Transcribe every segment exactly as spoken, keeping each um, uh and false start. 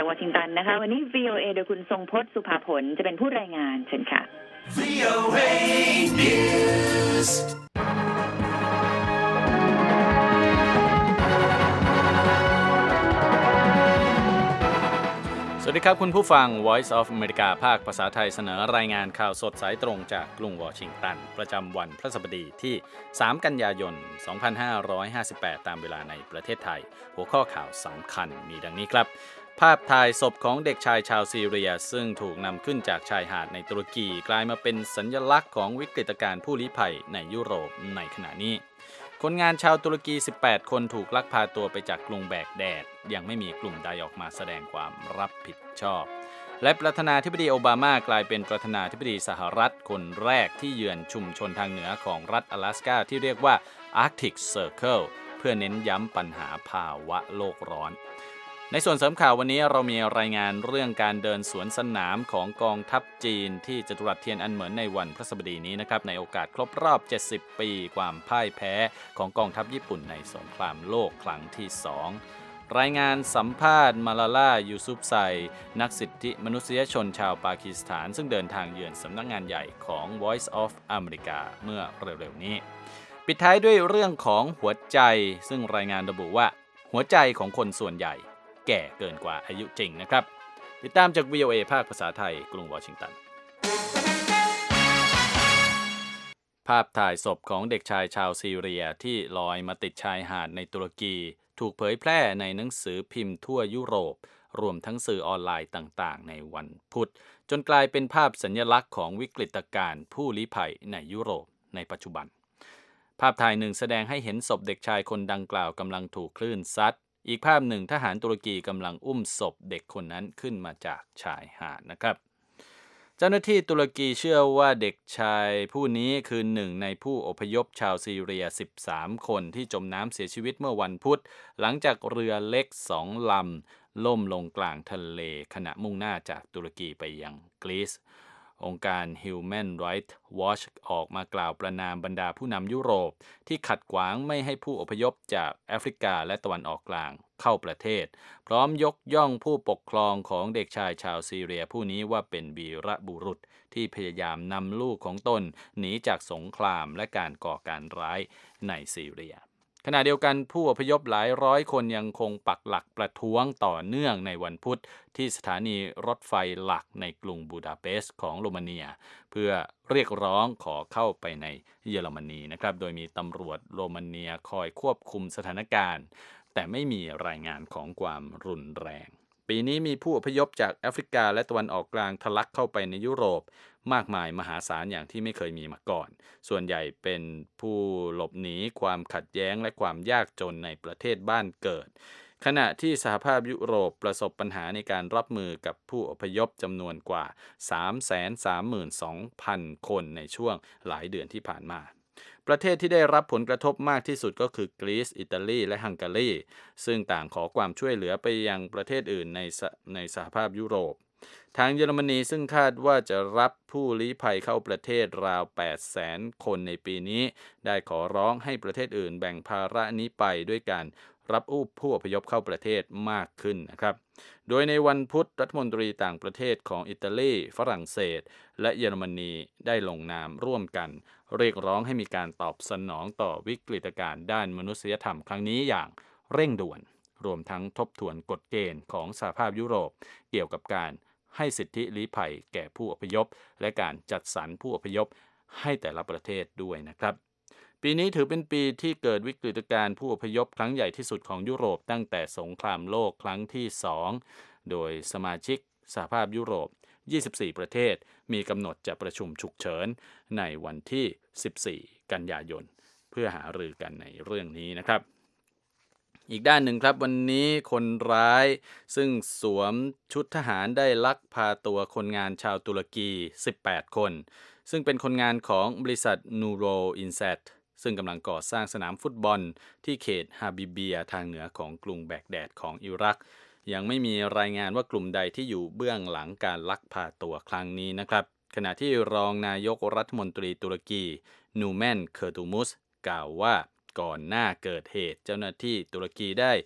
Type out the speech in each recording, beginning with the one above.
จากวอชิงตันนะคะวันนี้ วี โอ เอ โดยคุณทรงพจน์สุภาผลจะเป็นผู้รายงานเชิญค่ะ วี โอ เอ News สวัสดีครับคุณผู้ฟัง Voice of America ภาคภาษาไทยเสนอรายงานข่าวสดสายตรงจากกรุงวอชิงตันประจำวันพฤหัสบดีที่สามกันยายนสองพันห้าร้อยห้าสิบแปดตามเวลาในประเทศไทยหัวข้อข่าวสำคัญมีดังนี้ครับภาพถ่ายศพของเด็กชายชาวซีเรียซึ่งถูกนำขึ้นจากชายหาดในตุรกีกลายมาเป็นสัญลักษณ์ของวิกฤตการณ์ผู้ลี้ภัยในยุโรปในขณะนี้คนงานชาวตุรกีสิบแปดคนถูกลักพาตัวไปจากกรุงแบกแดดยังไม่มีกลุ่มใดออกมาแสดงความรับผิดชอบและประธานาธิบดีโอบามากลายเป็นประธานาธิบดีสหรัฐคนแรกที่เยือนชุมชนทางเหนือของรัฐ阿拉斯กาที่เรียกว่า Arctic Circle เพื่อเน้นย้ำปัญหาภาวะโลกร้อนในส่วนเสริมข่าววันนี้เรามีรายงานเรื่องการเดินสวนสนามของกองทัพจีนที่จตุรัสเทียนอันเหมินในวันพฤหัสบดีนี้นะครับในโอกาสครบรอบเจ็ดสิบปีความพ่ายแพ้ของกองทัพญี่ปุ่นในสงครามโลกครั้งที่สองรายงานสัมภาษณ์มาลาลายูซุฟไซนักสิทธิมนุษยชนชาวปากีสถานซึ่งเดินทางเยือนสำนักงานใหญ่ของ Voice of America เมื่อเร็วๆนี้ปิดท้ายด้วยเรื่องของหัวใจซึ่งรายงานระบุว่าหัวใจของคนส่วนใหญ่แก่เกินกว่าอายุจริงนะครับติดตามจาก วี โอ เอ ภาคภาษาไทยกรุงวอชิงตันภาพถ่ายศพของเด็กชายชาวซีเรียที่ลอยมาติดชายหาดในตุรกีถูกเผยแพร่ในหนังสือพิมพ์ทั่วยุโรปรวมทั้งสื่อออนไลน์ต่างๆในวันพุธจนกลายเป็นภาพสัญลักษณ์ของวิกฤตการณ์ผู้ลี้ภัยในยุโรปในปัจจุบันภาพถ่ายหนึ่งแสดงให้เห็นศพเด็กชายคนดังกล่าวกำลังถูกคลื่นซัดอีกภาพหนึ่งทหารตุรกีกำลังอุ้มศพเด็กคนนั้นขึ้นมาจากชายหาดนะครับเจ้าหน้าที่ตุรกีเชื่อว่าเด็กชายผู้นี้คือหนึ่งในผู้อพยพชาวซีเรียสิบสามคนที่จมน้ำเสียชีวิตเมื่อวันพุธหลังจากเรือเล็กสองลำล่มลงกลางทะเลขณะมุ่งหน้าจากตุรกีไปยังกรีซองค์การ Human Rights Watch ออกมากล่าวประณามบรรดาผู้นำยุโรปที่ขัดขวางไม่ให้ผู้อพยพจากแอฟริกาและตะวันออกกลางเข้าประเทศพร้อมยกย่องผู้ปกครองของเด็กชายชาวซีเรียผู้นี้ว่าเป็นวีรบุรุษที่พยายามนำลูกของตนหนีจากสงครามและการก่อการร้ายในซีเรียขณะเดียวกันผู้อพยพหลายร้อยคนยังคงปักหลักประท้วงต่อเนื่องในวันพุธที่สถานีรถไฟหลักในกรุงบูดาเปสต์ของโรมาเนียเพื่อเรียกร้องขอเข้าไปในเยอรมนีนะครับโดยมีตำรวจโรมาเนียคอยควบคุมสถานการณ์แต่ไม่มีรายงานของความรุนแรงปีนี้มีผู้อพยพจากแอฟริกาและตะวันออกกลางทะลักเข้าไปในยุโรปมากมายมหาศาลอย่างที่ไม่เคยมีมาก่อนส่วนใหญ่เป็นผู้หลบหนีความขัดแย้งและความยากจนในประเทศบ้านเกิดขณะที่สหภาพยุโรปประสบปัญหาในการรับมือกับผู้อพยพจำนวนกว่า สามแสนสามหมื่นสองพัน คนในช่วงหลายเดือนที่ผ่านมาประเทศที่ได้รับผลกระทบมากที่สุดก็คือกรีซอิตาลีและฮังการีซึ่งต่างขอความช่วยเหลือไปยังประเทศอื่นในในสหภาพยุโรปทางเยอรมนีซึ่งคาดว่าจะรับผู้ลี้ภัยเข้าประเทศราว แปดแสน คนในปีนี้ได้ขอร้องให้ประเทศอื่นแบ่งภาระนี้ไปด้วยการรับอุ้ผู้อพยพเข้าประเทศมากขึ้นนะครับโดยในวันพุธรัฐมนตรีต่างประเทศของอิตาลีฝรั่งเศสและเยอรมนีได้ลงนามร่วมกันเรียกร้องให้มีการตอบสนองต่อวิกฤตการณ์ด้านมนุษยธรรมครั้งนี้อย่างเร่งด่วนรวมทั้งทบทวนกฎเกณฑ์ของสหภาพยุโรปเกี่ยวกับการให้สิทธิลี้ภัยแก่ผู้อพยพและการจัดสรรผู้อพยพให้แต่ละประเทศด้วยนะครับปีนี้ถือเป็นปีที่เกิดวิกฤตการณ์ผู้อพยพครั้งใหญ่ที่สุดของยุโรปตั้งแต่สงครามโลกครั้งที่สองโดยสมาชิกสหภาพยุโรปยี่สิบสี่ประเทศมีกำหนดจะประชุมฉุกเฉินในวันที่สิบสี่กันยายนเพื่อหารือกันในเรื่องนี้นะครับอีกด้านหนึ่งครับวันนี้คนร้ายซึ่งสวมชุดทหารได้ลักพาตัวคนงานชาวตุรกีสิบแปดคนซึ่งเป็นคนงานของบริษัทนูโรอินแซตซึ่งกำลังก่อสร้างสนามฟุตบอลที่เขตฮาบิเบียทางเหนือของกรุงแบกแดดของอิรักยังไม่มีรายงานว่ากลุ่มใดที่อยู่เบื้องหลังการลักพาตัวครั้งนี้นะครับขณะที่รองนายกรัฐมนตรีตุรกีนูแมนเคอร์ตูมุสกล่าวว่าก่อนหน้าเกิดเหตุเจ้าหน้าที่ตุรกีได้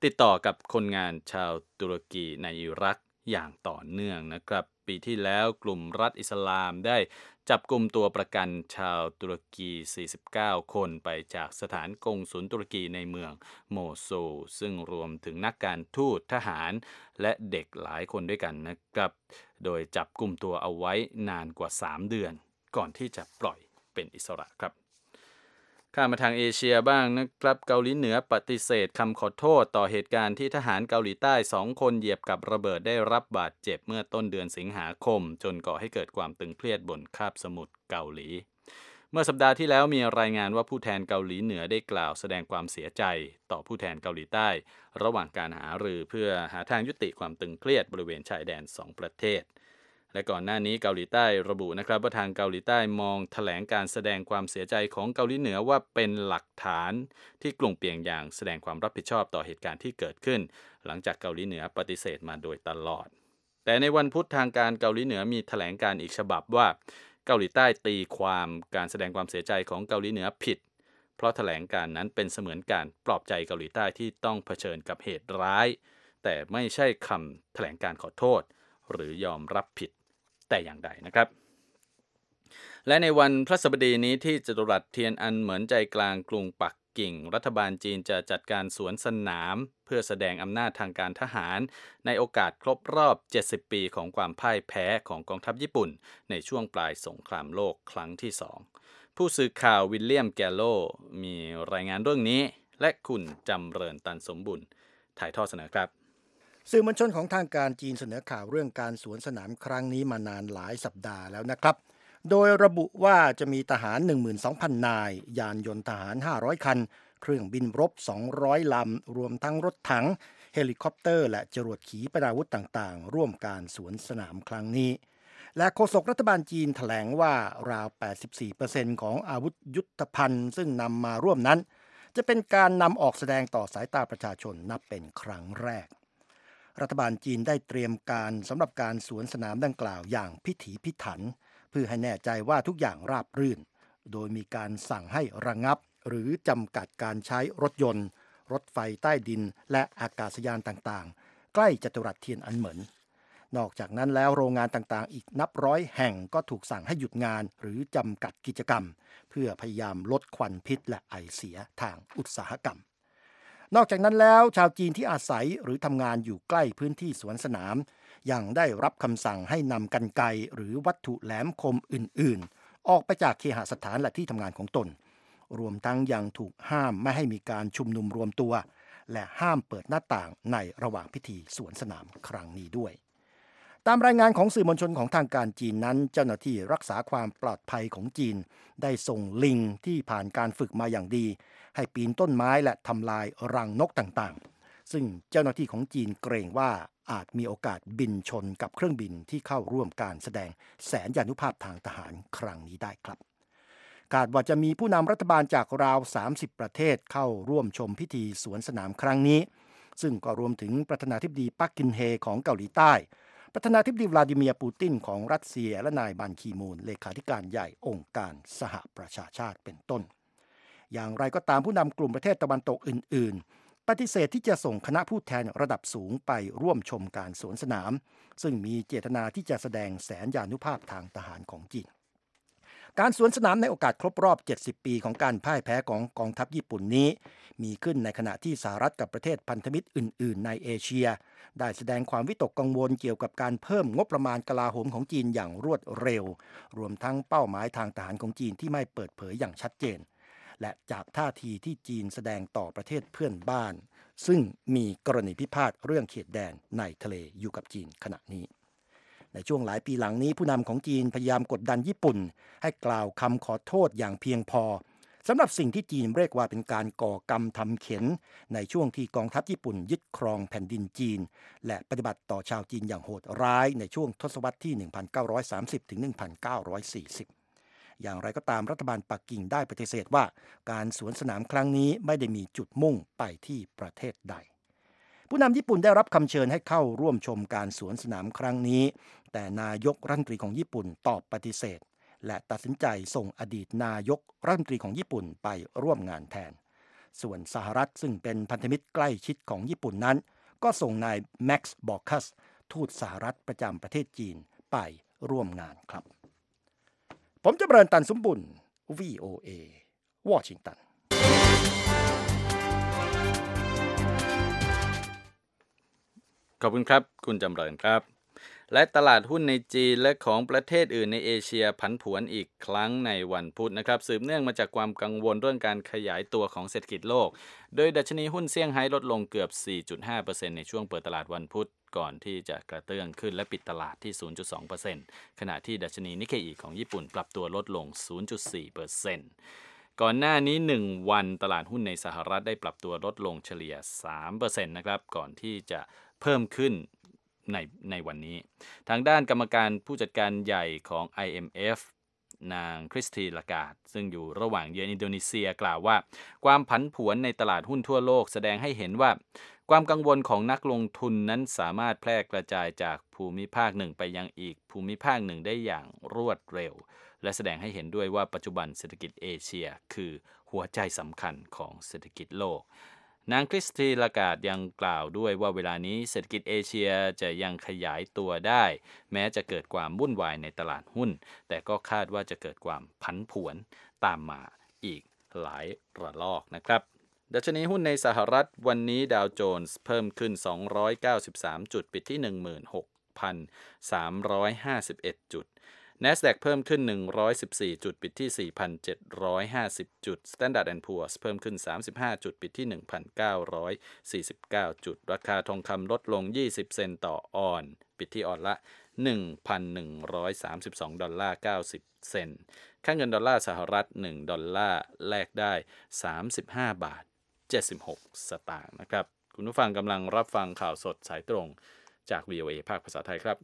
ติดต่อกับคนงานชาวตุรกีในอิรักอย่างต่อเนื่องนะครับปีที่แล้วกลุ่มรัฐอิสลามได้จับกุมตัวประกันชาวตุรกีสี่สิบเก้าคนไปจากสถานกงสุลตุรกีในเมืองโมซูลซึ่งรวมถึงนักการทูตทหารและเด็กหลายคนด้วยกันนะครับโดยจับกุมตัวเอาไว้นานกว่าสามเดือนก่อนที่จะปล่อยเป็นอิสระครับข้ามมาทางเอเชียบ้างนะครับเกาหลีเหนือปฏิเสธคำขอโทษต่อเหตุการณ์ที่ทหารเกาหลีใต้สองคนเหยียบกับระเบิดได้รับบาดเจ็บเมื่อต้นเดือนสิงหาคมจนก่อให้เกิดความตึงเครียดบนคาบสมุทรเกาหลีเมื่อสัปดาห์ที่แล้วมีรายงานว่าผู้แทนเกาหลีเหนือได้กล่าวแสดงความเสียใจต่อผู้แทนเกาหลีใต้ระหว่างการหารือเพื่อหาทางยุติความตึงเครียดบริเวณชายแดนสองประเทศและก่อนหน้านี้เกาหลีใต้ระบุนะครับว่าทางเกาหลีใต้มองแถลงการแสดงความเสียใจของเกาหลีเหนือว่าเป็นหลักฐานที่กรุงเปียงยางแสดงความรับผิดชอบต่อเหตุการณ์ที่เกิดขึ้นหลังจากเกาหลีเหนือปฏิเสธมาโดยตลอดแต่ในวันพุธทางการเกาหลีเหนือมีแถลงการอีกฉบับว่าเกาหลีใต้ตีความการแสดงความเสียใจของเกาหลีเหนือผิดเพราะแถลงการนั้นเป็นเสมือนการปลอบใจเกาหลีใต้ที่ต้องเผชิญกับเหตุร้ายแต่ไม่ใช่คำแถลงการขอโทษหรือยอมรับผิดแต่อย่างใดนะครับและในวันพฤหัสบดีนี้ที่จตุรัสเทียนอันเหมือนใจกลางกรุงปักกิ่งรัฐบาลจีนจะจัดการสวนสนามเพื่อแสดงอำนาจทางการทหารในโอกาสครบรอบเจ็ดสิบปีของความพ่ายแพ้ของกองทัพญี่ปุ่นในช่วงปลายสงครามโลกครั้งที่สองผู้สื่อข่าววิลเลียมแกลโลมีรายงานเรื่องนี้และคุณจำเริญตันสมบุญถ่ายทอดเสนอครับสื่อมวลชนของทางการจีนเสนอข่าวเรื่องการสวนสนามครั้งนี้มานานหลายสัปดาห์แล้วนะครับโดยระบุว่าจะมีทหาร หนึ่งหมื่นสองพัน นายยานยนต์ทหารห้าร้อยคันเครื่องบินรบสองร้อยลำรวมทั้งรถถังเฮลิคอปเตอร์และจรวดขีปนาวุธต่างๆร่วมการสวนสนามครั้งนี้และโฆษกรัฐบาลจีนแถลงว่าราว แปดสิบสี่เปอร์เซ็นต์ ของอาวุธยุทโธภัณฑ์ซึ่งนำมาร่วมนั้นจะเป็นการนำออกแสดงต่อสายตาประชาชนนับเป็นครั้งแรกรัฐบาลจีนได้เตรียมการสำหรับการสวนสนามดังกล่าวอย่างพิถีพิถันเพื่อให้แน่ใจว่าทุกอย่างราบรื่นโดยมีการสั่งให้ระงับหรือจำกัดการใช้รถยนต์รถไฟใต้ดินและอากาศยานต่างๆใกล้จตุรัสเทียนอันเหมินนอกจากนั้นแล้วโรงงานต่างๆอีกนับร้อยแห่งก็ถูกสั่งให้หยุดงานหรือจำกัดกิจกรรมเพื่อพยายามลดควันพิษและไอเสียทางอุตสาหกรรมนอกจากนั้นแล้วชาวจีนที่อาศัยหรือทำงานอยู่ใกล้พื้นที่สวนสนามยังได้รับคำสั่งให้นำกรรไกรหรือวัตถุแหลมคมอื่นๆออกไปจากเคหสถานและที่ทำงานของตนรวมทั้งยังถูกห้ามไม่ให้มีการชุมนุมรวมตัวและห้ามเปิดหน้าต่างในระหว่างพิธีสวนสนามครั้งนี้ด้วยตามรายงานของสื่อมวลชนของทางการจีนนั้นเจ้าหน้าที่รักษาความปลอดภัยของจีนได้ส่งลิงที่ผ่านการฝึกมาอย่างดีให้ปีนต้นไม้และทำลายรังนกต่างๆซึ่งเจ้าหน้าที่ของจีนเกรงว่าอาจมีโอกาสบินชนกับเครื่องบินที่เข้าร่วมการแสดงแสนยานุภาพทางทหารครั้งนี้ได้ครับคาดว่าจะมีผู้นำรัฐบาลจากราวสามสิบประเทศเข้าร่วมชมพิธีสวนสนามครั้งนี้ซึ่งก็รวมถึงประธานาธิบดีปักกินเฮของเกาหลีใต้ประธานาธิบดีวลาดิเมียร์ปูตินของรัสเซียและนายบันคีมูนเลขาธิการใหญ่องค์การสหประชาชาติเป็นต้นอย่างไรก็ตามผู้นำกลุ่มประเทศตะวันตกอื่นๆปฏิเสธที่จะส่งคณะผู้แทนระดับสูงไปร่วมชมการสวนสนามซึ่งมีเจตนาที่จะแสดงแสนยานุภาพทางทหารของจีนการสวนสนามในโอกาสครบรอบเจ็ดสิบปีของการพ่ายแพ้ของกองทัพญี่ปุ่นนี้มีขึ้นในขณะที่สหรัฐกับประเทศพันธมิตรอื่นๆในเอเชียได้แสดงความวิตกกังวลเกี่ยวกับการเพิ่มงบประมาณกลาโหมของจีนอย่างรวดเร็วรวมทั้งเป้าหมายทางทหารของจีนที่ไม่เปิดเผยอย่างชัดเจนและจากท่าทีที่จีนแสดงต่อประเทศเพื่อนบ้านซึ่งมีกรณีพิพาทเรื่องเขตแดนในทะเลอยู่กับจีนขณะนี้ในช่วงหลายปีหลังนี้ผู้นำของจีนพยายามกดดันญี่ปุ่นให้กล่าวคำขอโทษอย่างเพียงพอสำหรับสิ่งที่จีนเรียกว่าเป็นการก่อกรรมทำเข็ญในช่วงที่กองทัพญี่ปุ่นยึดครองแผ่นดินจีนและปฏิบัติต่อชาวจีนอย่างโหดร้ายในช่วงทศวรรษที่ หนึ่งพันเก้าร้อยสามสิบ ถึง หนึ่งพันเก้าร้อยสี่สิบ อย่างไรก็ตามรัฐบาลปักกิ่งได้ปฏิเสธว่าการสวนสนามครั้งนี้ไม่ได้มีจุดมุ่งไปที่ประเทศใดผู้นำญี่ปุ่นได้รับคำเชิญให้เข้าร่วมชมการสวนสนามครั้งนี้แต่นายกรัฐมนตรีของญี่ปุ่นตอบปฏิเสธและตัดสินใจส่งอดีตนายกรัฐมนตรีของญี่ปุ่นไปร่วมงานแทนส่วนสหรัฐซึ่งเป็นพันธมิตรใกล้ชิดของญี่ปุ่นนั้นก็ส่งนายแม็กซ์บอร์คัสทูตสหรัฐประจำประเทศจีนไปร่วมงานครับผมจำเริญตันสมบุญ วี โอ เอ วอชิงตันขอบคุณครับคุณจำเริญครับและตลาดหุ้นในจีนและของประเทศอื่นในเอเชียผันผวนอีกครั้งในวันพุธนะครับสืบเนื่องมาจากความกังวลเรื่องการขยายตัวของเศรษฐกิจโลกโดยดัชนีหุ้นเซี่ยงไฮ้ลดลงเกือบ สี่จุดห้าเปอร์เซ็นต์ ในช่วงเปิดตลาดวันพุธก่อนที่จะกระเตื้องขึ้นและปิดตลาดที่ ศูนย์จุดสองเปอร์เซ็นต์ ขณะที่ดัชนีนิเคอิของญี่ปุ่นปรับตัวลดลง ศูนย์จุดสี่เปอร์เซ็นต์ ก่อนหน้านี้หนึ่งวันตลาดหุ้นในสหรัฐได้ปรับตัวลดลงเฉลี่ย สามเปอร์เซ็นต์ นะครับก่อนที่จะเพิ่มขึ้นในในวันนี้ทางด้านกรรมการผู้จัดการใหญ่ของ ไอ เอ็ม เอฟ นางคริสตีน ลาการ์ดซึ่งอยู่ระหว่างเยือนอินโดนีเซียกล่าวว่าความผันผวนในตลาดหุ้นทั่วโลกแสดงให้เห็นว่าความกังวลของนักลงทุนนั้นสามารถแพร่กระจายจากภูมิภาคหนึ่งไปยังอีกภูมิภาคหนึ่งได้อย่างรวดเร็วและแสดงให้เห็นด้วยว่าปัจจุบันเศรษฐกิจเอเชียคือหัวใจสำคัญของเศรษฐกิจโลกนางคริสตีน ลาการ์ดยังกล่าวด้วยว่าเวลานี้เศรษฐกิจเอเชียจะยังขยายตัวได้แม้จะเกิดความวุ่นวายในตลาดหุ้นแต่ก็คาดว่าจะเกิดความผันผวนตามมาอีกหลายระลอกนะครับดัชนีหุ้นในสหรัฐวันนี้ดาวโจนส์เพิ่มขึ้นสองร้อยเก้าสิบสามจุดปิดที่ หนึ่งหมื่นหกพันสามร้อยห้าสิบเอ็ด จุดNASDAQ เพิ่มขึ้นหนึ่งร้อยสิบสี่จุดปิดที่ สี่พันเจ็ดร้อยห้าสิบ จุด Standard แอนด์ Poor's เพิ่มขึ้นสามสิบห้าจุดปิดที่ หนึ่งพันเก้าร้อยสี่สิบเก้า จุดราคาทองคำลดลงยี่สิบเซนต์ต่อออนซ์ปิดที่ออนซ์ละ หนึ่งพันหนึ่งร้อยสามสิบสองดอลลาร์เก้าสิบเซนต์ค่าเงินดอลลาร์สหรัฐหนึ่งดอลลาร์แลกได้สามสิบห้าบาทเจ็ดสิบหกสตางค์นะครับคุณผู้ฟังกำลังรับฟังข่าวสดสายตรงจาก วี โอ เอ ภาคภาษาไทยครับ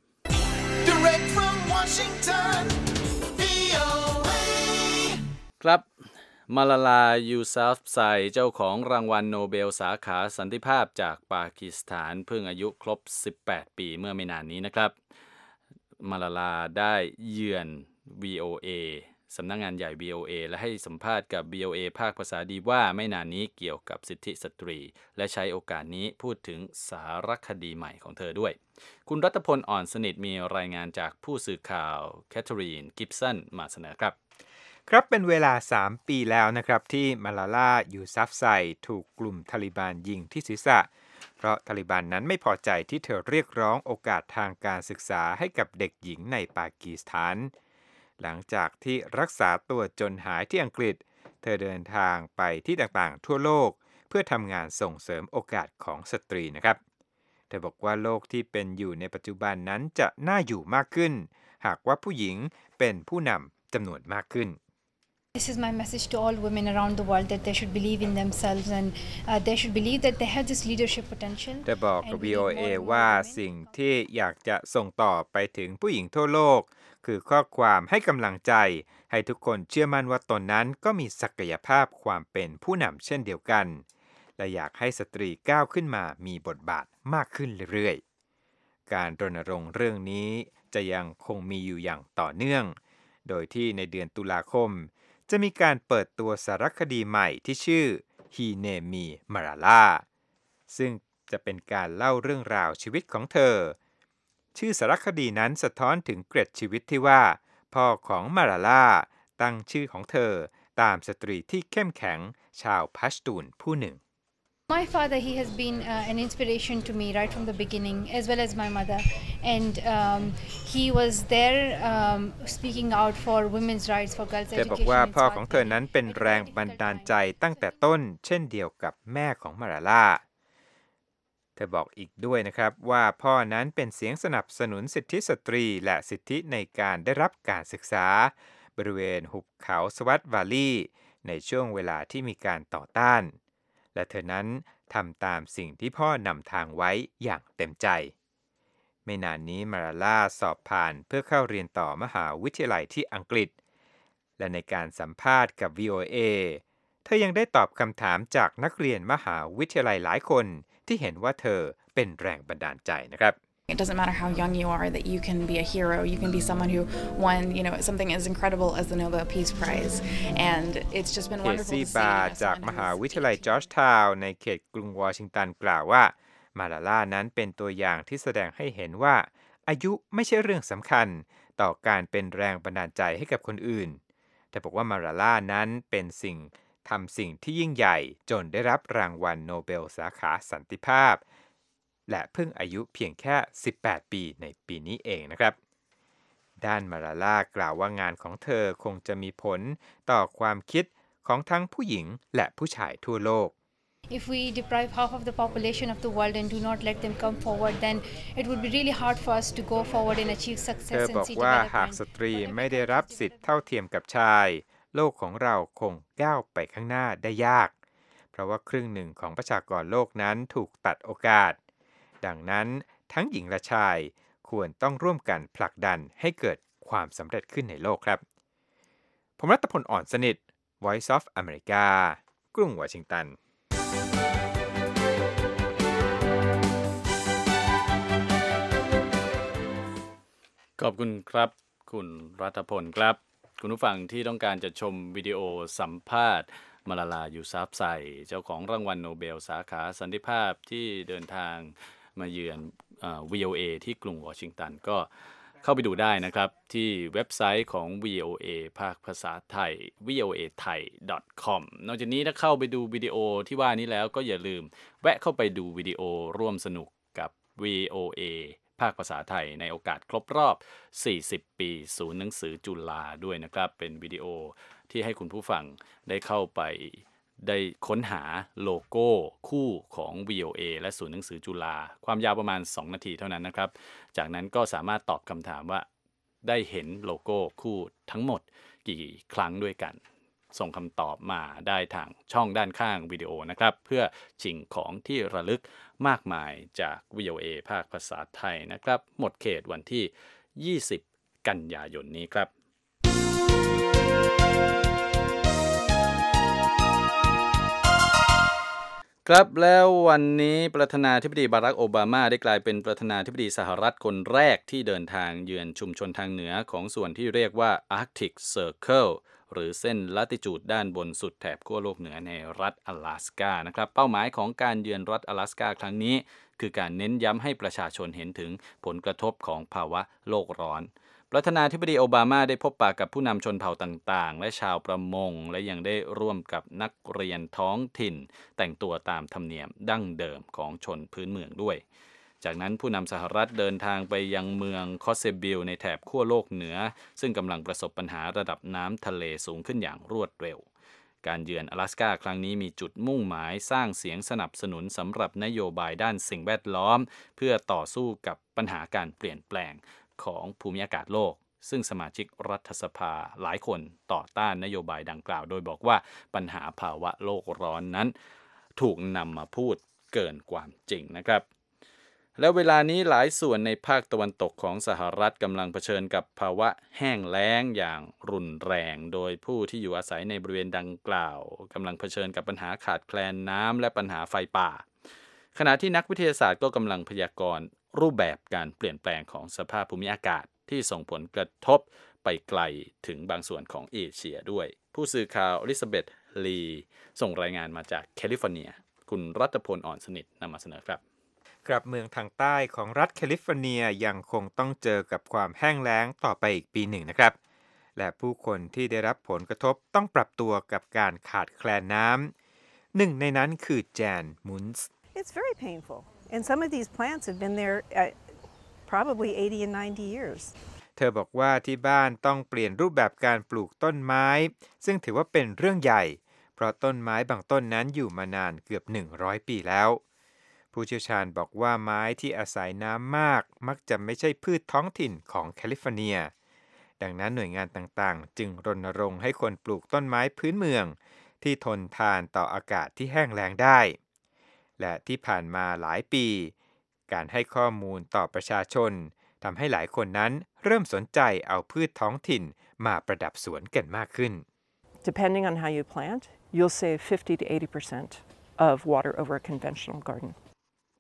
Direct from Washington วี โอ เอครับมาลาลา ยูซัฟไซเจ้าของรางวัลโนเบลสาขาสันติภาพจากปากีสถานเพิ่งอายุครบสิบแปดปีเมื่อไม่นานนี้นะครับมาลาลาได้เยือน วี โอ เอ สำนักงานใหญ่ วี โอ เอ และให้สัมภาษณ์กับ วี โอ เอ ภาคภาษาดีว่าไม่นานนี้เกี่ยวกับสิทธิสตรีและใช้โอกาสนี้พูดถึงสารคดีใหม่ของเธอด้วยคุณรัตพลอ่อนสนิทมีรายงานจากผู้สื่อข่าวแคทเธอรีนกิฟสันมาเสนอครับครับเป็นเวลาสามปีแล้วนะครับที่มาลาลา ยูซัฟไซถูกกลุ่มทาลิบันยิงที่ศีรษะเพราะทาลิบันนั้นไม่พอใจที่เธอเรียกร้องโอกาสทางการศึกษาให้กับเด็กหญิงในปากีสถานหลังจากที่รักษาตัวจนหายที่อังกฤษเธอเดินทางไปที่ต่างๆทั่วโลกเพื่อทำงานส่งเสริมโอกาสของสตรีนะครับเธอบอกว่าโลกที่เป็นอยู่ในปัจจุบันนั้นจะน่าอยู่มากขึ้นหากว่าผู้หญิงเป็นผู้นำจำนวนมากขึ้น This is my message to all women around the world that they should believe in themselves and uh, they should believe that they have this leadership potential จะบอกกับ วี โอ เอ ว่าสิ่งที่อยากจะส่งต่อไปถึงผู้หญิงทั่วโลกคือข้อความให้กำลังใจให้ทุกคนเชื่อมั่นว่าตนนั้นก็มีศักยภาพความเป็นผู้นำเช่นเดียวกันและอยากให้สตรีก้าวขึ้นมามีบทบาทมากขึ้นเรื่อยๆการรณรงค์เรื่องนี้จะยังคงมีอยู่อย่างต่อเนื่องโดยที่ในเดือนตุลาคมจะมีการเปิดตัวสารคดีใหม่ที่ชื่อ He Named Me Malala ซึ่งจะเป็นการเล่าเรื่องราวชีวิตของเธอชื่อสารคดีนั้นสะท้อนถึงเกร็ดชีวิตที่ว่าพ่อของมาลาลาตั้งชื่อของเธอตามสตรีที่เข้มแข็งชาวพัชตูนผู้หนึ่ง My father, he has been uh, an inspiration to me right from the beginning, as well as my mother. And um, he was there um, speaking out for women's rights, for girls' education. แต่บอกว่าพ่อของเธอนั้นเป็นแรงบันดาลใจตั้งแต่ต้นเช่นเดียวกับแม่ของมาลาลาเธอบอกอีกด้วยนะครับว่าพ่อนั้นเป็นเสียงสนับสนุนสิทธิสตรีและสิทธิในการได้รับการศึกษาบริเวณหุบเขาสวัตวาลีในช่วงเวลาที่มีการต่อต้านและเธอนั้นทำตามสิ่งที่พ่อนำทางไว้อย่างเต็มใจไม่นานนี้มาลาลาสอบผ่านเพื่อเข้าเรียนต่อมหาวิทยาลัยที่อังกฤษและในการสัมภาษณ์กับ วี โอ เอ เธอยังได้ตอบคำถามจากนักเรียนมหาวิทยาลัยหลายคนที่เห็นว่าเธอเป็นแรงบันดาลใจนะครับ It doesn't matter how young you are that you can be a hero. You can be someone who won, you know, something as incredible as the Nobel Peace Prize. And it's just been เค wonderful ซี่ to บา see ร์ จาก someone มหา who's วิทยาลัยจอร์จทาวน์ในเขตกรุงวอชิงตันกล่าวว่ามาลาล่านั้นเป็นตัวอย่างที่แสดงให้เห็นว่าอายุไม่ใช่เรื่องสำคัญต่อการเป็นแรงบันดาลใจให้กับคนอื่นแต่บอกว่ามาลาล่านั้นเป็นสิ่งทำสิ่งที่ยิ่งใหญ่จนได้รับรางวัลโนเบลสาขาสันติภาพและเพิ่งอายุเพียงแค่สิบแปดปีในปีนี้เองนะครับด้านมาลาล่ากล่าวว่างานของเธอคงจะมีผลต่อความคิดของทั้งผู้หญิงและผู้ชายทั่วโลก If we deprive half of the population of the world and do not let them come forward, then it would be really hard for us to go forward and achieve เธ success อ and บอก see ว่าหาก development. สตรีไม่ได้รับสิทธิ์เท่าเทียมกับชายโลกของเราคงก้าวไปข้างหน้าได้ยากเพราะว่าครึ่งหนึ่งของประชากรโลกนั้นถูกตัดโอกาสดังนั้นทั้งหญิงและชายควรต้องร่วมกันผลักดันให้เกิดความสำเร็จขึ้นในโลกครับผมรัตพล อ่อนสนิท Voice of America กรุงวอชิงตันขอบคุณครับคุณรัฐพลครับคุณผู้ฟังที่ต้องการจะชมวิดีโอสัมภาษณ์มาลาลายูซัฟไซเจ้าของรางวัลโนเบลสาขาสันติภาพที่เดินทางมาเยือน วี โอ เอ ที่กรุงวอชิงตันก็เข้าไปดูได้นะครับที่เว็บไซต์ของ วี โอ เอ ภาคภาษาไทย วี โอ เอ ไทย ดอท คอม นอกจากนี้ถ้าเข้าไปดูวิดีโอที่ว่านี้แล้วก็อย่าลืมแวะเข้าไปดูวิดีโอร่วมสนุกกับ วี โอ เอ ภาคภาษาไทยในโอกาสครบรอบสี่สิบปีศูนย์หนังสือจุฬาด้วยนะครับเป็นวิดีโอที่ให้คุณผู้ฟังได้เข้าไปได้ค้นหาโลโก้คู่ของ วี โอ เอ และศูนย์หนังสือจุฬาความยาวประมาณสองนาทีเท่านั้นนะครับจากนั้นก็สามารถตอบคำถามว่าได้เห็นโลโก้คู่ทั้งหมดกี่ครั้งด้วยกันส่งคำตอบมาได้ทางช่องด้านข้างวิดีโอนะครับเพื่อชิงของที่ระลึกมากมายจาก วี โอ เอ ภาคภาษาไทยนะครับหมดเขตวันที่ยี่สิบกันยายนนี้ครับครับแล้ววันนี้ประธานาธิบดีบารักโอบามาได้กลายเป็นประธานาธิบดีสหรัฐคนแรกที่เดินทางเยือนชุมชนทางเหนือของส่วนที่เรียกว่า Arctic Circle หรือเส้นลัติจูดด้านบนสุดแถบขั้วโลกเหนือในรัฐ阿拉斯กานะครับเป้าหมายของการเยือนรัฐ阿拉斯กาครั้งนี้คือการเน้นย้ำให้ประชาชนเห็นถึงผลกระทบของภาวะโลกร้อนประธานาธิบดีโอบามาได้พบปะกับผู้นำชนเผ่าต่างๆและชาวประมงและยังได้ร่วมกับนักเรียนท้องถิ่นแต่งตัวตามธรรมเนียมดั้งเดิมของชนพื้นเมืองด้วยจากนั้นผู้นำสหรัฐเดินทางไปยังเมืองคอสเซบิลในแถบขั้วโลกเหนือซึ่งกำลังประสบปัญหาระดับน้ำทะเลสูงขึ้นอย่างรวดเร็วการเยือน阿拉斯กาครั้งนี้มีจุดมุ่งหมายสร้างเสียงสนับสนุนสำหรับนโยบายด้านสิ่งแวดล้อมเพื่อต่อสู้กับปัญหาการเปลี่ยนแปลงของภูมิอากาศโลกซึ่งสมาชิกรัฐสภาหลายคนต่อต้านนโยบายดังกล่าวโดยบอกว่าปัญหาภาวะโลกร้อนนั้นถูกนำมาพูดเกินความจริงนะครับแล้วเวลานี้หลายส่วนในภาคตะวันตกของสหรัฐกำลังเผชิญกับภาวะแห้งแล้งอย่างรุนแรงโดยผู้ที่อยู่อาศัยในบริเวณดังกล่าวกำลังเผชิญกับปัญหาขาดแคลนน้ำและปัญหาไฟป่าขณะที่นักวิทยาศาสตร์ก็กำลังพยากรณ์รูปแบบการเปลี่ยนแปลงของสภาพภูมิอากาศที่ส่งผลกระทบไปไกลถึงบางส่วนของเอเชียด้วยผู้สื่อข่าวอลิซาเบธลีส่งรายงานมาจากแคลิฟอร์เนียคุณรัตพล อ่อนสนิทนำมาเสนอครับครับเมืองทางใต้ของรัฐแคลิฟอร์เนียยังคงต้องเจอกับความแห้งแล้งต่อไปอีกปีหนึ่งนะครับและผู้คนที่ได้รับผลกระทบต้องปรับตัวกับการขาดแคลนน้ำหนึ่งในนั้นคือแจนมุนส์ It's very painful and some of these plants have been there uh, probably eighty and ninety years เธอบอกว่าที่บ้านต้องเปลี่ยนรูปแบบการปลูกต้นไม้ซึ่งถือว่าเป็นเรื่องใหญ่เพราะต้นไม้บางต้นนั้นอยู่มานานเกือบหนึ่งร้อยปีแล้วผู้เชี่ยวชาญบอกว่าไม้ที่อาศัยน้ำมากมักจะไม่ใช่พืชท้องถิ่นของแคลิฟอร์เนียดังนั้นหน่วยงานต่างๆจึงรณรงค์ให้คนปลูกต้นไม้พื้นเมืองที่ทนทานต่ออากาศที่แห้งแล้งได้และที่ผ่านมาหลายปีการให้ข้อมูลต่อประชาชนทำให้หลายคนนั้นเริ่มสนใจเอาพืชท้องถิ่นมาประดับสวนกันมากขึ้น Depending on how you plant, you'll save fifty to eighty percent of water over a conventional garden.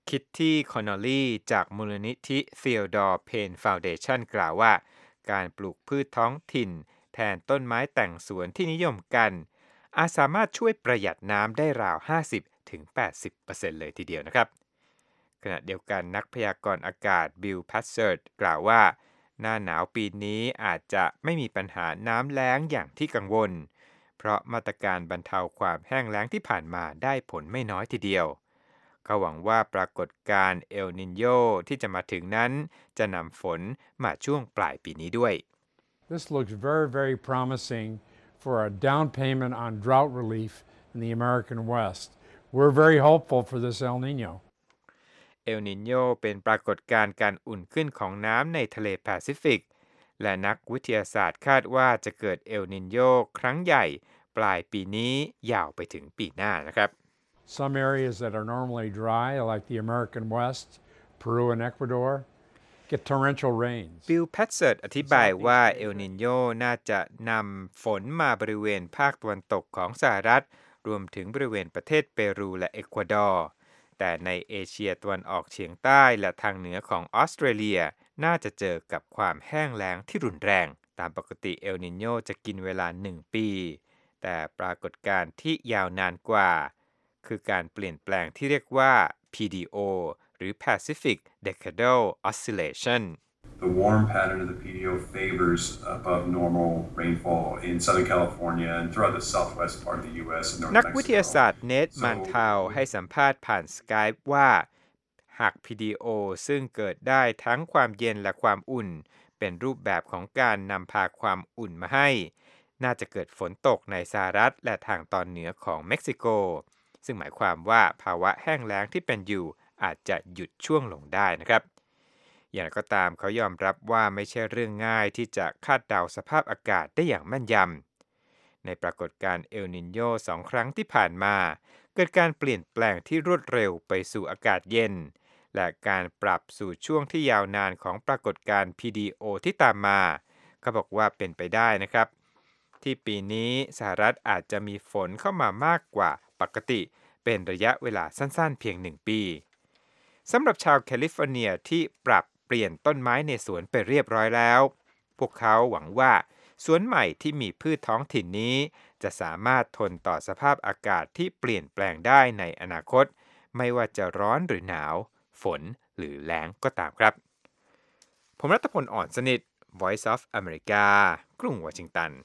คิตตี้คอนนอลลี่จากมูลนิธิ Theodore Payne Foundation กล่าวว่าการปลูกพืชท้องถิ่นแทนต้นไม้แต่งสวนที่นิยมกันอาจสามารถช่วยประหยัดน้ำได้ราว ห้าสิบถึงแปดสิบเปอร์เซ็นต์ เลยทีเดียวนะครับขณะเดียวกันนักพยากรณ์อากาศบิล พัสเซิร์ดกล่าวว่าหน้าหนาวปีนี้อาจจะไม่มีปัญหาน้ำแล้งอย่างที่กังวลเพราะมาตรการบรรเทาความแห้งแล้งที่ผ่านมาได้ผลไม่น้อยทีเดียวเขาหวังว่าปรากฏการณ์เอลนิโญที่จะมาถึงนั้นจะนำฝนมาช่วงปลายปีนี้ด้วย This looks very very promising for a down payment on drought relief in the American West. We're very hopeful for this El Niño. เอลนิโญเป็นปรากฏการณ์การอุ่นขึ้นของน้ำในทะเลแปซิฟิกและนักวิทยาศาสตร์คาดว่าจะเกิดเอลนิโญครั้งใหญ่ปลายปีนี้ยาวไปถึงปีหน้านะครับ Some areas that are normally dry like the American West, Peru and Ecuador get torrential rains. บิล แพทเซิร์ดอธิบายว่าเอลนิโญน่าจะนำฝนมาบริเวณภาคตะวันตกของสหรัฐรวมถึงบริเวณประเทศเปรูและเอกวาดอร์แต่ในเอเชียตะวันออกเฉียงใต้และทางเหนือของออสเตรเลียน่าจะเจอกับความแห้งแล้งที่รุนแรงตามปกติเอลนิโญจะกินเวลาหนึ่งปีแต่ปรากฏการณ์ที่ยาวนานกว่าคือการเปลี่ยนแปลงที่เรียกว่า พี ดี โอ หรือ Pacific Decadal Oscillation The warm pattern of the พี ดี โอ favors above normal rainfall in Southern California and throughout the southwest part of the ยู เอส and North Mexico นักวิทยาศาสตร์เนทมันทาวให้สัมภาษณ์ผ่าน Skype ว่าหาก พี ดี โอ ซึ่งเกิดได้ทั้งความเย็นและความอุ่นเป็นรูปแบบของการนำพาความอุ่นมาให้น่าจะเกิดฝนตกในสหรัฐและทางตอนเหนือของเม็กซิโกซึ่งหมายความว่าภาวะแห้งแล้งที่เป็นอยู่อาจจะหยุดช่วงลงได้นะครับอย่างไรก็ตามเขายอมรับว่าไม่ใช่เรื่องง่ายที่จะคาดเดาสภาพอากาศได้อย่างแม่นยำในปรากฏการณ์เอลนิโญสองครั้งที่ผ่านมาเกิดการเปลี่ยนแปลงที่รวดเร็วไปสู่อากาศเย็นและการปรับสู่ช่วงที่ยาวนานของปรากฏการณ์ พี ดี โอ ที่ตามมาเขาบอกว่าเป็นไปได้นะครับที่ปีนี้สหรัฐอาจจะมีฝนเข้ามามากกว่าปกติเป็นระยะเวลาสั้นๆเพียงหนึ่งปีสำหรับชาวแคลิฟอร์เนียที่ปรับเปลี่ยนต้นไม้ในสวนไปเรียบร้อยแล้วพวกเขาหวังว่าสวนใหม่ที่มีพืชท้องถิ่นนี้จะสามารถทนต่อสภาพอากาศที่เปลี่ยนแปลงได้ในอนาคตไม่ว่าจะร้อนหรือหนาวฝนหรือแล้งก็ตามครับผมรัตพล อ่อนสนิท Voice of America กรุงวอชิงตัน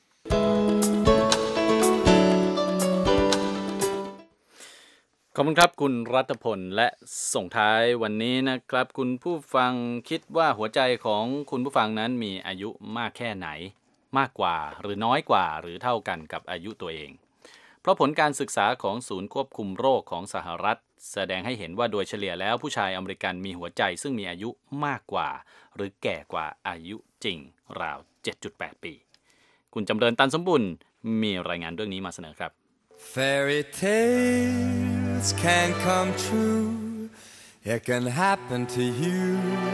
ขอบคุณครับคุณรัตพลและส่งท้ายวันนี้นะครับคุณผู้ฟังคิดว่าหัวใจของคุณผู้ฟังนั้นมีอายุมากแค่ไหนมากกว่าหรือน้อยกว่าหรือเท่ากันกับอายุตัวเองเพราะผลการศึกษาของศูนย์ควบคุมโรคของสหรัฐแสดงให้เห็นว่าโดยเฉลี่ยแล้วผู้ชายอเมริกันมีหัวใจซึ่งมีอายุมากกว่าหรือแก่กว่าอายุจริงราว เจ็ดจุดแปด ปีคุณจำเริญตันสมบุญมีรายงานเรื่องนี้มาเสนอครับ Fairy tales can come true. It can happen to you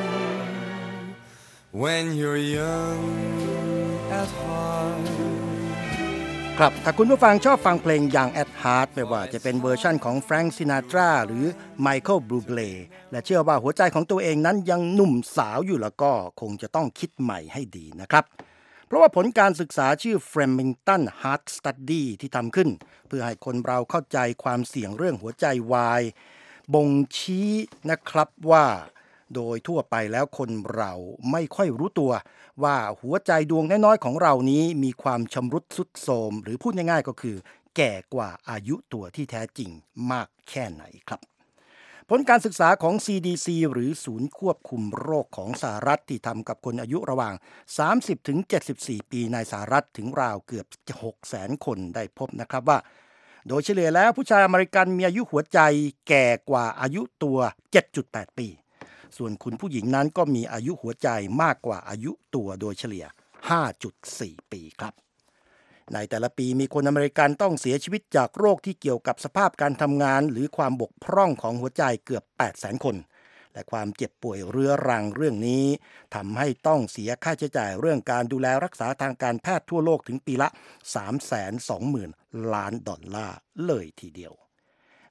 when you're young at heart. ครับถ้าคุณผู้ฟังชอบฟังเพลงอย่าง At Heart ไม่ว่าจะเป็นเวอร์ชั่นของแฟรงค์ซินาตราหรือไมเคิลบลูเบลและเชื่อว่าหัวใจของตัวเองนั้นยังหนุ่มสาวอยู่แล้วก็คงจะต้องคิดใหม่ให้ดีนะครับเพราะว่าผลการศึกษาชื่อ Flemington Heart Study ที่ทำขึ้นเพื่อให้คนเราเข้าใจความเสี่ยงเรื่องหัวใจวายบ่งชี้นะครับว่าโดยทั่วไปแล้วคนเราไม่ค่อยรู้ตัวว่าหัวใจดวงน้อยๆของเรานี้มีความชำรุดทรุดโทรมหรือพูดง่ายๆก็คือแก่กว่าอายุตัวที่แท้จริงมากแค่ไหนครับผลการศึกษาของ ซี ดี ซี หรือศูนย์ควบคุมโรคของสหรัฐที่ทำกับคนอายุระหว่าง สามสิบถึงเจ็ดสิบสี่ ปีในสหรัฐถึงราวเกือบ หกแสน คนได้พบนะครับว่าโดยเฉลี่ยแล้วผู้ชายอเมริกันมีอายุหัวใจแก่กว่าอายุตัว เจ็ดจุดแปด ปีส่วนคุณผู้หญิงนั้นก็มีอายุหัวใจมากกว่าอายุตัวโดยเฉลี่ย ห้าจุดสี่ ปีครับในแต่ละปีมีคนอเมริกันต้องเสียชีวิตจากโรคที่เกี่ยวกับสภาพการทำงานหรือความบกพร่องของหัวใจเกือบ แปดแสน คนและความเจ็บป่วยเรื้อรังเรื่องนี้ทำให้ต้องเสียค่าใช้จ่ายเรื่องการดูแลรักษาทางการแพทย์ทั่วโลกถึงปีละ สามแสนสองหมื่น ล้านดอลลาร์เลยทีเดียวผ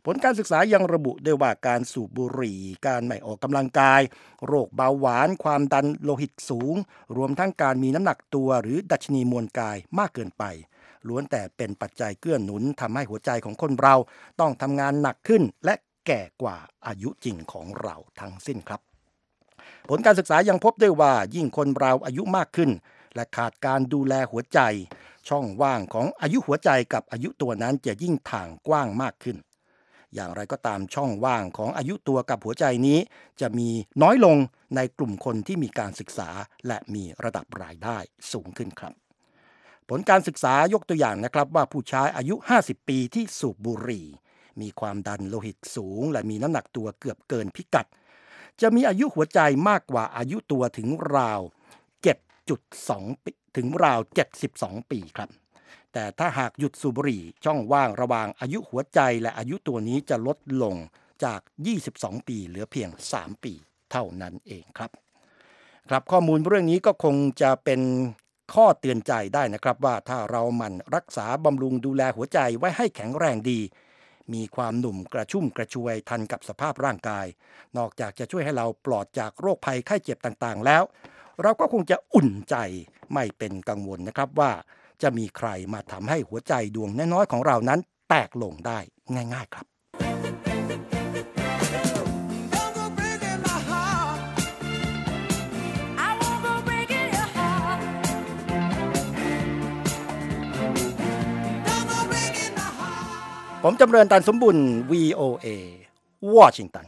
ผลการศึกษายังระบุด้วยว่าการสูบบุหรี่การไม่ออกกำลังกายโรคเบาหวานความดันโลหิตสูงรวมทั้งการมีน้ำหนักตัวหรือดัชนีมวลกายมากเกินไปล้วนแต่เป็นปัจจัยเกื้อหนุนทำให้หัวใจของคนเราต้องทำงานหนักขึ้นและแก่กว่าอายุจริงของเราทั้งสิ้นครับผลการศึกษายังพบด้วยว่ายิ่งคนเราอายุมากขึ้นและขาดการดูแลหัวใจช่องว่างของอายุหัวใจกับอายุตัวนั้นจะยิ่งถ่างกว้างมากขึ้นอย่างไรก็ตามช่องว่างของอายุตัวกับหัวใจนี้จะมีน้อยลงในกลุ่มคนที่มีการศึกษาและมีระดับรายได้สูงขึ้นครับผลการศึกษายกตัวอย่างนะครับว่าผู้ชายอายุห้าสิบปีที่สูบบุหรี่มีความดันโลหิตสูงและมีน้ำหนักตัวเกือบเกินพิกัดจะมีอายุหัวใจมากกว่าอายุตัวถึงราว เจ็ดจุดสอง ปีถึงราวเจ็ดสิบสองปีครับแต่ถ้าหากหยุดสูบบุหรี่ช่องว่างระหว่างอายุหัวใจและอายุตัวนี้จะลดลงจากยี่สิบสองปีเหลือเพียงสามปีเท่านั้นเองครับครับข้อมูลเรื่องนี้ก็คงจะเป็นข้อเตือนใจได้นะครับว่าถ้าเราหมั่นรักษาบำรุงดูแลหัวใจไว้ให้แข็งแรงดีมีความหนุ่มกระชุ่มกระชวยทันกับสภาพร่างกายนอกจากจะช่วยให้เราปลอดจากโรคภัยไข้เจ็บต่างๆแล้วเราก็คงจะอุ่นใจไม่เป็นกังวลนะครับว่าจะมีใครมาทำให้หัวใจดวงน้อยๆของเรานั้นแตกลงได้ง่ายๆครับผมจำเริญตันสมบุญ วี โอ เอ วอชิงตัน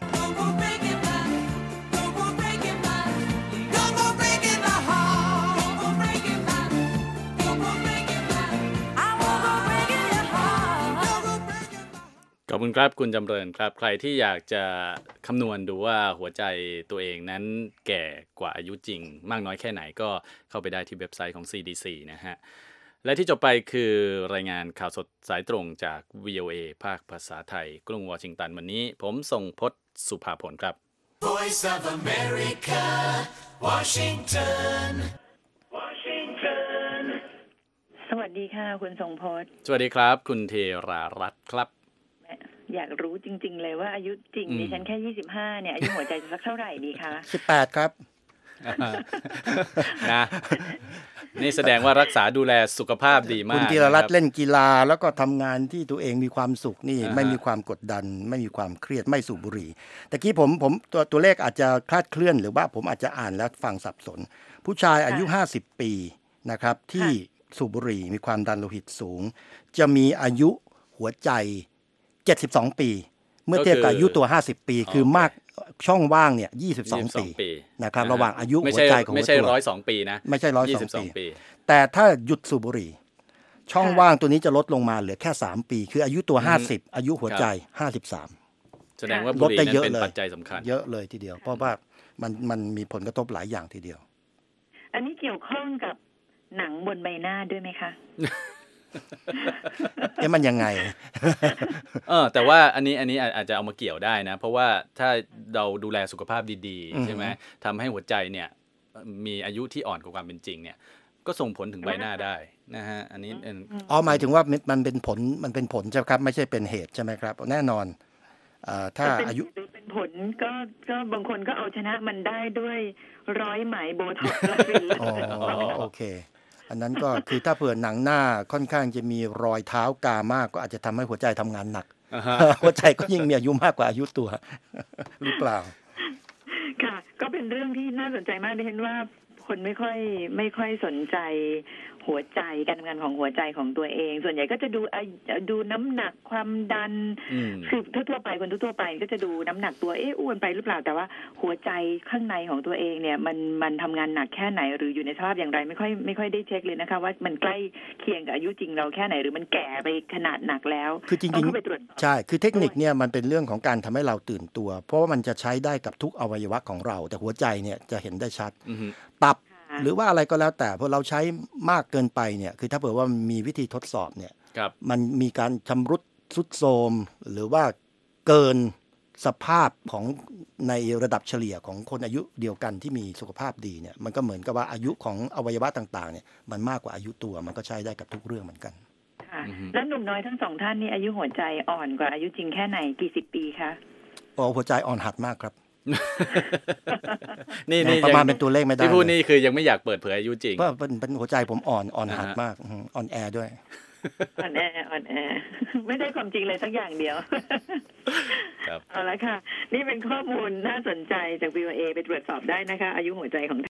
ขอบคุณครับคุณจำเริญครับใครที่อยากจะคำนวณดูว่าหัวใจตัวเองนั้นแก่กว่าอายุจริงมากน้อยแค่ไหนก็เข้าไปได้ที่เว็บไซต์ของ ซี ดี ซี นะฮะและที่จบไปคือรายงานข่าวสดสายตรงจาก วี โอ เอ ภาคภาษาไทยกรุงวอชิงตันวันนี้ผมทรงพจน์สุภาผลครับ Voice of America Washington Washington สวัสดีค่ะคุณทรงพจน์สวัสดีครับคุณเทรารัตน์ครับอยากรู้จริงๆเลยว่าอายุจริงดิฉันแค่ยี่สิบห้าเนี่ยอายุหัวใจจะสักเท่าไหร่ดีคะสิบแปดครับนะนี่แสดงว่ารักษาดูแลสุขภาพดีมากคุณธีรรัตน์เล่นกีฬาแล้วก็ทำงานที่ตัวเองมีความสุขนี่ไม่มีความกดดันไม่มีความเครียดไม่สูบบุหรี่แต่กี้ผมผมตัวตัวเลขอาจจะคลาดเคลื่อนหรือว่าผมอาจจะอ่านแล้วฟังสับสนผู้ชายอายุห้าสิบปีนะครับที่สูบบุหรี่มีความดันโลหิตสูงจะมีอายุหัวใจเจ็ดสิบสองปีเมื่อเทียบกับอายุตัวห้าสิบปีคือมากช่องว่างเนี่ยยี่สิบสองปีนะครับระหว่างอายุหัวใจของหัวตัวไม่ใช่หนึ่งร้อยสองปีนะไม่ใช่หนึ่งร้อยสองปีแต่ถ้าหยุดสูบบุหรี่ช่องว่างตัวนี้จะลดลงมาเหลือแค่สามปีคืออายุตัวห้าสิบอายุหัวใจห้าสิบสามแสดงว่าบุหรี่นั้นเป็นปัจจัยสำคัญเยอะเลยทีเดียวเพราะว่ามันมันมีผลกระทบหลายอย่างทีเดียวอันนี้เกี่ยวข้องกับหนังบนใบหน้าด้วยไหมคะเอ๊ะมันยังไงเออแต่ว่าอันนี้อันนี้อาจจะเอามาเกี่ยวได้นะเพราะว่าถ้าเราดูแลสุขภาพดีๆใช่ไหมทำให้หัวใจเนี่ยมีอายุที่อ่อนกว่าความเป็นจริงเนี่ยก็ส่งผลถึงใบหน้าได้นะฮะอันนี้อ๋อหมายถึงว่ามันเป็นผลมันเป็นผลใช่ไหมครับไม่ใช่เป็นเหตุใช่ไหมครับแน่นอนถ้าอายุเป็นผลก็ก็บางคนก็เอาชนะมันได้ด้วยร้อยไหมโบท็อกซ์อ๋อโอเคอันนั้นก็คือถ้าเผื่อหนังหน้าค่อนข้างจะมีรอยเท้ากามากก็อาจจะทำให้หัวใจทำงานหนัก uh-huh. หัวใจก็ยิ่งมีอายุมากกว่าอายุตัวหรือเปล่าค่ะก็เป็นเรื่องที่น่าสนใจมากดิฉันว่าคนไม่ค่อยไม่ค่อยสนใจหัวใจการทำงานของหัวใจของตัวเองส่วนใหญ่ก็จะดูดูน้ำหนักความดันคือทั่วๆไปคนทั่วๆไปก็จะดูน้ำหนักตัวเอ๊ะอ้วนไปหรือเปล่าแต่ว่าหัวใจข้างในของตัวเองเนี่ยมันมันทำงานหนักแค่ไหนหรืออยู่ในสภาพอย่างไรไม่ค่อยไม่ค่อยได้เช็คเลยนะคะว่ามันใกล้เคียงกับอายุจริงเราแค่ไหนหรือมันแก่ไปขนาดหนักแล้วคือจริงๆใช่คือเทคนิคเนี่ยมันเป็นเรื่องของการทำให้เราตื่นตัวเพราะว่ามันจะใช้ได้กับทุกอวัยวะของเราแต่หัวใจเนี่ยจะเห็นได้ชัดตับหรือว่าอะไรก็แล้วแต่พอเราใช้มากเกินไปเนี่ยคือถ้าเผื่อว่ามีวิธีทดสอบเนี่ยมันมีการชำรุดทรุดโทรมหรือว่าเกินสภาพของในระดับเฉลี่ยของคนอายุเดียวกันที่มีสุขภาพดีเนี่ยมันก็เหมือนกับว่าอายุของอวัยวะต่างๆเนี่ยมันมากกว่าอายุตัวมันก็ใช้ได้กับทุกเรื่องเหมือนกันค่ะแล้วหนุ่มน้อยทั้งสองท่านนี่อายุหัวใจอ่อนกว่าอายุจริงแค่ไหนกี่สิบปีคะโอ้หัวใจอ่อนหัดมากครับนี่นี่ประมาณเป็นตัวเลขไม่ได้ที่พูดนี่คือยังไม่อยากเปิดเผยอายุจริงเพราะเป็นหัวใจผมอ่อนอ่อนหัดมากอ่อนแอด้วยอ่อนแออ่อนแอไม่ได้ความจริงเลยสักอย่างเดียวเอาละค่ะนี่เป็นข้อมูลน่าสนใจจาก วี โอ เอ ไปตรวจสอบได้นะคะอายุหัวใจของ